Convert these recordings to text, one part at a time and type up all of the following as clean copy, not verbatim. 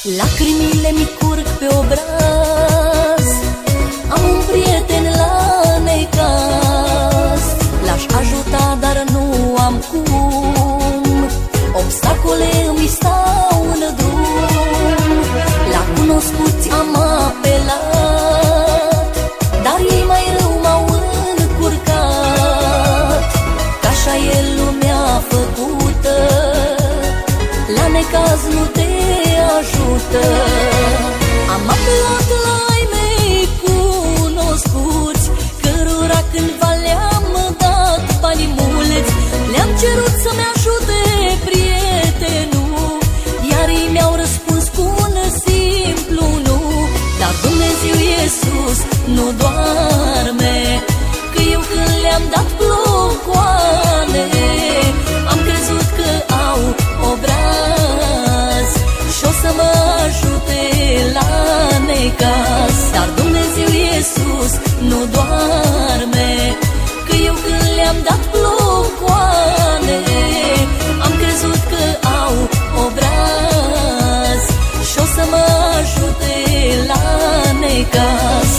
Lacrimile mi curg pe obraz, am un prieten la necaz. L-aș ajuta, dar nu am cum, obstacole îmi stau în drum. La cunoscuți am apelat, dar ei mai rău m-au încurcat. Că așa e lumea făcută, la necaz nu te ajută. Am apelat la ai mei cunoscuți, cărora cândva le-am dat bani mulți. Le-am cerut să-mi ajute prietenul, iar ei mi-au răspuns cu un simplu nu. Dar Dumnezeu Iisus nu doarme, că eu când le-am dat blocoane, am crezut că au obraz și-o să mă ajute la necaz. Dar Dumnezeu Iisus nu doarme, că eu când le-am dat blocoane, am crezut că au obraz și-o să mă ajute la necaz.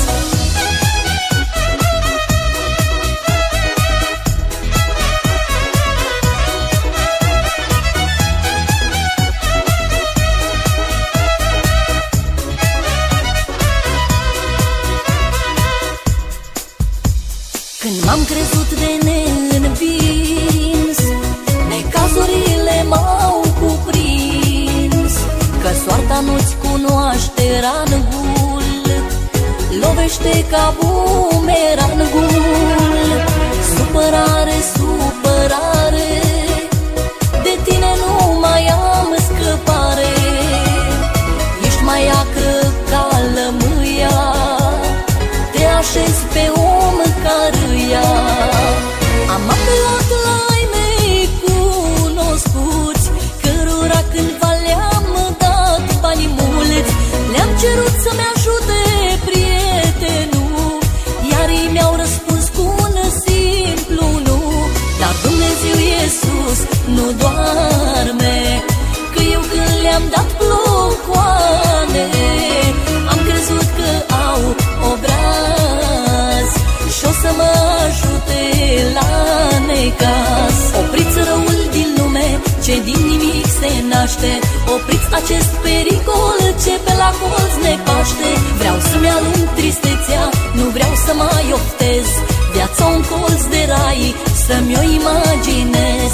Când m-am crezut de neînvins, necazurile m-au cuprins. Că soarta nu-ți cunoaște rangul, lovește ca bumerangul. Supărare, supărare, de tine nu mai am scăpare. Ești mai acră ca lămâia, te așezi pe om ca râia. Am apelat la ai mei cunoscuți, cărora cândva le-am dat bani mulți. Le-am cerut să-mi ajute prietenul, iar ei mi-au răspuns cu un simplu nu. Dar Dumnezeu Iisus nu doarme, că eu când le-am dat blocoane, am crezut că au obraz și-o să mă ajute la necaz. Opriți răul din lume, ce din nimic se naște, opriți acest pericol ce pe la colț ne paște. Vreau să-mi alung tristețea, nu vreau să mai oftez, viața un colț de rai, să-mi o imaginez.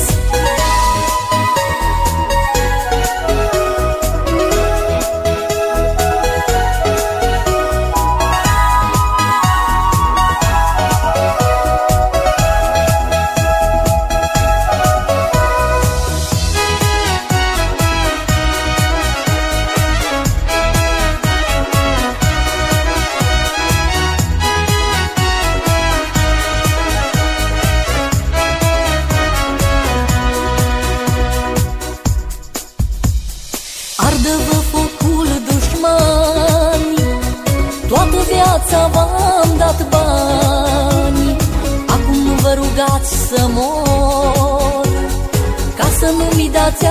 Ardă-vă focul, dușmani, toată viața v-am dat bani. Acum nu vă rugați să mor, ca să nu mi dați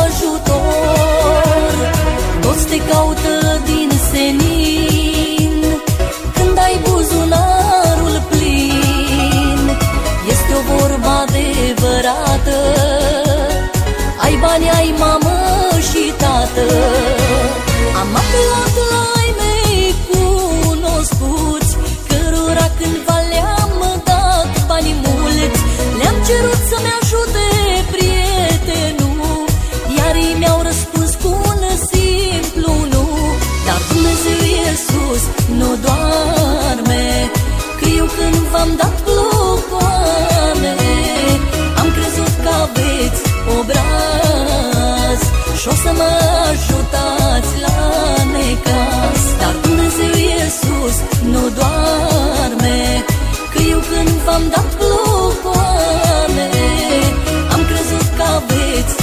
ajutor. Toți te caută din senin, când ai buzunarul plin. Este o vorbă adevărată, ai bani, ai mamă și tată. Am apelat la ai mei cunoscuți, cărora cândva le-am dat bani mulți. Le-am cerut să-mi ajute prietenul, iar ei mi-au răspuns cu un simplu nu. Dar Dumnezeu Iisus nu doarme, că eu când v-am dat blocoane, am crezut că aveți obraz și-o să mă ajutați la necaz. Dar Dumnezeu Iisus nu doarme, că eu când v-am dat blocoane, am crezut că aveți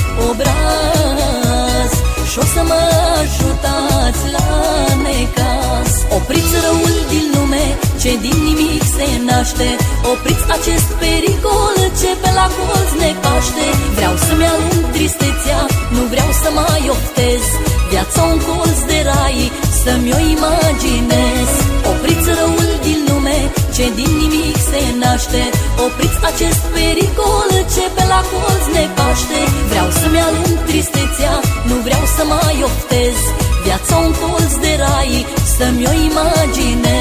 obraz și-o să mă ajutați la necaz. Opriți răul din lume, ce din nimic se naște, opriți acest pericol ce pe la colț ne paște. Vreau să-mi alung tristețea, nu vreau să mai oftez, viața un colț de rai, să-mi o imaginez. Opriți răul din lume, ce din nimic se naște, opriți acest pericol ce pe la colț ne paște. Vreau să-mi alung tristețea, nu vreau să mai oftez, viața un colț de rai, să-mi o imaginez.